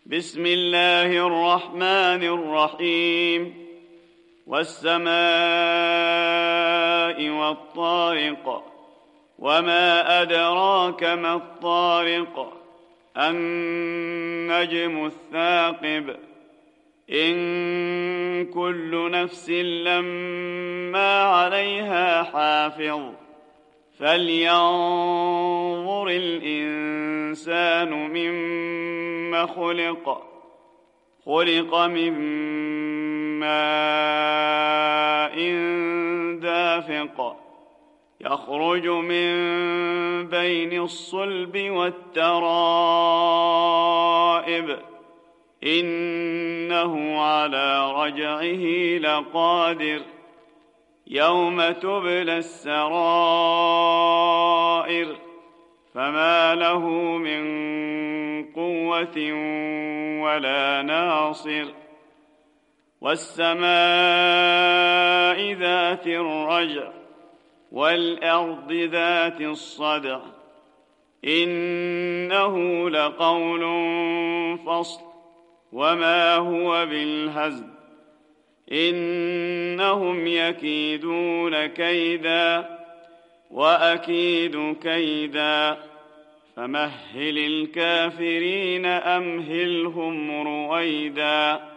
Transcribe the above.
بسم الله الرحمن الرحيم والسماء والطارق وما أدراك ما الطارق النجم الثاقب إن كل نفس لما عليها حافظ فلينظر الإنسان مما خلق من ماء دافق يخرج من بين الصلب والترائب إنه على رجعه لقادر يوم تبلى السرائر فما له من قوة ولا ناصر والسماء ذات الرجع والأرض ذات الصدع إنه لقول فصل وما هو بالهزل إنهم يكيدون كيدا وأكيد كيدا فمهل الكافرين أمهلهم رويدا